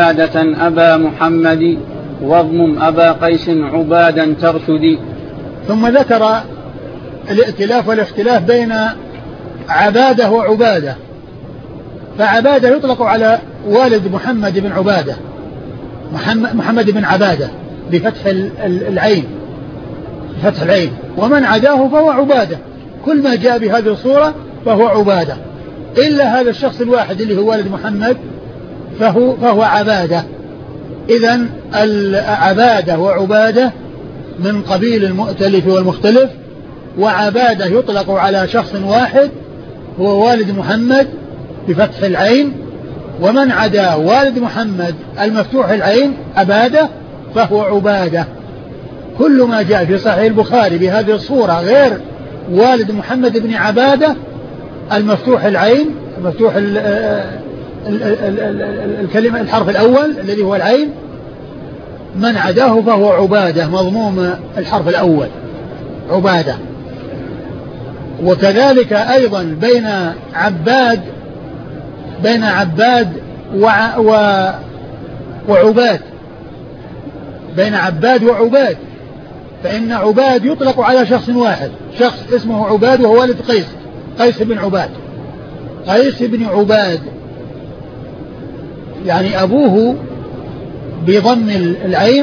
عبادة أبا محمد واضمم أبا قيس عبادا ترشدي. ثم ذكر الائتلاف والاختلاف بين عبادة وعبادة. فعبادة يطلق على والد محمد بن عبادة، محمد بن عبادة بفتح العين، بفتح العين، ومن عداه فهو عبادة. كل ما جاء بهذه الصورة فهو عبادة، إلا هذا الشخص الواحد اللي هو والد محمد فهو عبادة. إذن العبادة وعبادة من قبيل المؤتلف والمختلف. وعبادة يطلق على شخص واحد هو والد محمد بفتح العين، ومن عدا والد محمد المفتوح العين عبادة فهو عبادة. كل ما جاء في صحيح البخاري بهذه الصورة غير والد محمد بن عبادة المفتوح العين، مفتوح الكلمة الحرف الأول الذي هو العين، من عداه فهو عبادة مضموم الحرف الأول عبادة. وكذلك أيضا بين عباد وعباد، بين عباد وعباد، فإن عباد يطلق على شخص واحد، شخص اسمه عباد وهو والد قيس بن عباد، قيس بن عباد يعني أبوه بضم العين،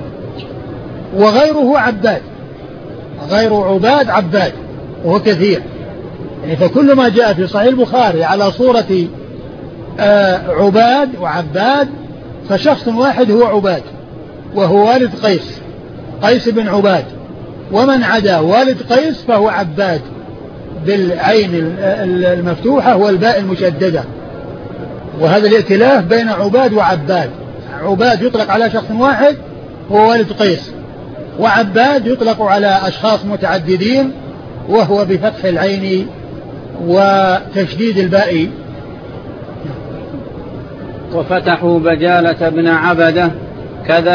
وغيره عباد، غير عباد عباد، وهو كثير يعني. فكل ما جاء في صحيح البخاري على صورة عباد وعباد فشخص واحد هو عباد وهو والد قيس بن عباد، ومن عدا والد قيس فهو عباد بالعين المفتوحة والباء المشددة. وهذا الائتلاف بين عباد وعباد. عباد يطلق على شخص واحد هو والد قيس، وعباد يطلق على أشخاص متعددين وهو بفتح العين وتشديد الباء. وفتحوا بجالة بن عبدة كذا